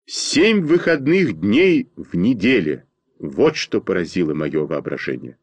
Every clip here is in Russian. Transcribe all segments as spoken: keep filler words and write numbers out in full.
Семь выходных дней в неделе. Вот что поразило мое воображение.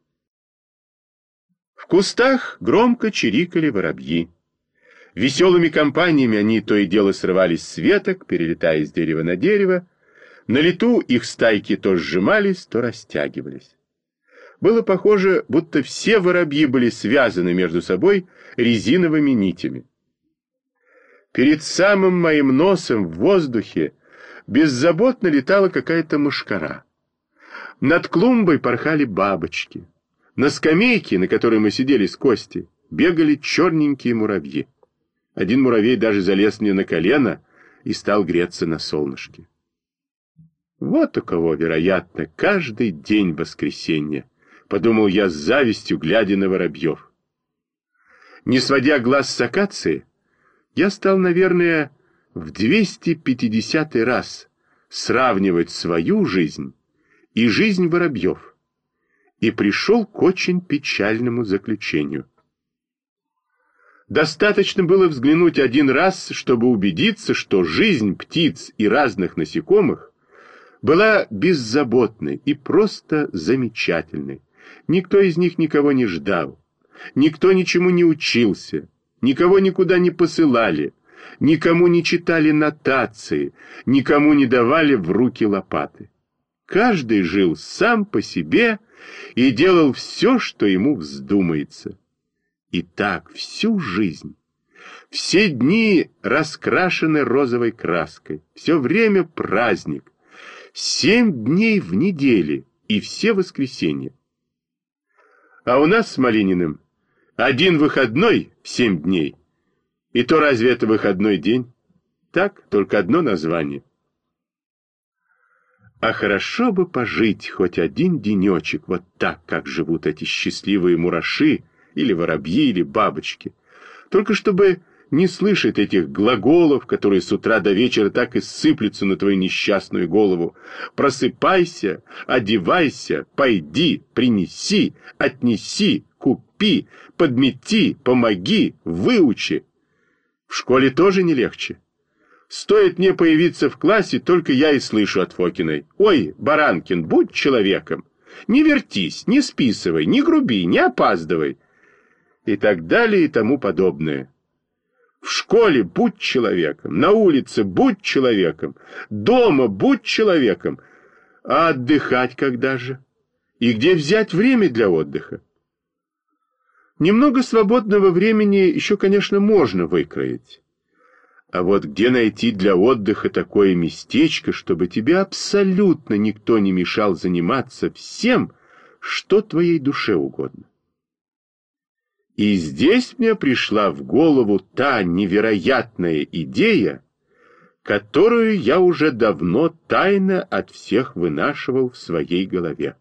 В кустах громко чирикали воробьи. Веселыми компаниями они то и дело срывались с веток, перелетая с дерева на дерево. На лету их стайки то сжимались, то растягивались. Было похоже, будто все воробьи были связаны между собой резиновыми нитями. Перед самым моим носом в воздухе беззаботно летала какая-то мошкара. Над клумбой порхали бабочки. На скамейке, на которой мы сидели с Костей, бегали черненькие муравьи. Один муравей даже залез мне на колено и стал греться на солнышке. Вот у кого, вероятно, каждый день воскресенья, подумал я с завистью, глядя на воробьев. Не сводя глаз с акации, я стал, наверное, в двести пятидесятый раз сравнивать свою жизнь и жизнь воробьев, и пришел к очень печальному заключению. Достаточно было взглянуть один раз, чтобы убедиться, что жизнь птиц и разных насекомых была беззаботной и просто замечательной. Никто из них никого не ждал, никто ничему не учился, никого никуда не посылали, никому не читали нотации, никому не давали в руки лопаты. Каждый жил сам по себе и делал все, что ему вздумается. И так всю жизнь. Все дни раскрашены розовой краской, все время праздник. Семь дней в неделе и все воскресенья. А у нас с Малининым один выходной в семь дней. И то разве это выходной день? Так, только одно название. А хорошо бы пожить хоть один денечек вот так, как живут эти счастливые мураши, или воробьи, или бабочки. Только чтобы не слышать этих глаголов, которые с утра до вечера так и сыплются на твою несчастную голову. Просыпайся, одевайся, пойди, принеси, отнеси, купи, подмети, помоги, выучи. В школе тоже не легче. Стоит мне появиться в классе, только я и слышу от Фокиной: «Ой, Баранкин, будь человеком, не вертись, не списывай, не груби, не опаздывай», и так далее и тому подобное. В школе будь человеком, на улице будь человеком, дома будь человеком, а отдыхать когда же? И где взять время для отдыха? Немного свободного времени еще, конечно, можно выкроить. А вот где найти для отдыха такое местечко, чтобы тебе абсолютно никто не мешал заниматься всем, что твоей душе угодно? И здесь мне пришла в голову та невероятная идея, которую я уже давно тайно от всех вынашивал в своей голове.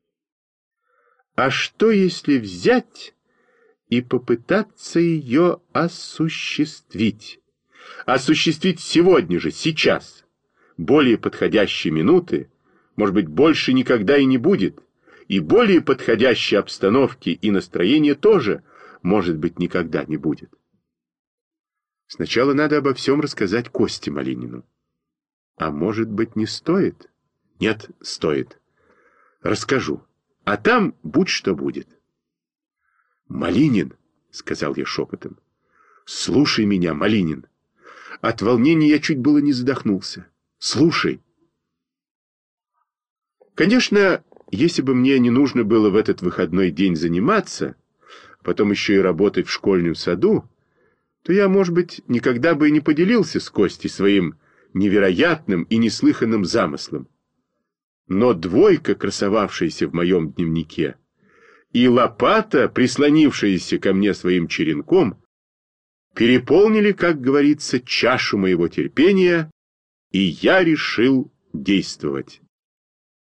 А что, если взять и попытаться ее осуществить? Осуществить сегодня же, сейчас. Более подходящей минуты, может быть, больше никогда и не будет, и более подходящей обстановки и настроения тоже, может быть, никогда не будет. Сначала надо обо всем рассказать Косте Малинину. А может быть, не стоит? Нет, стоит. Расскажу. А там будь что будет. «Малинин», — сказал я шепотом, — «слушай меня, Малинин». От волнения я чуть было не задохнулся. «Слушай». Конечно, если бы мне не нужно было в этот выходной день заниматься, потом еще и работать в школьном саду, то я, может быть, никогда бы и не поделился с Костей своим невероятным и неслыханным замыслом. Но двойка, красовавшаяся в моем дневнике, и лопата, прислонившаяся ко мне своим черенком, переполнили, как говорится, чашу моего терпения, и я решил действовать.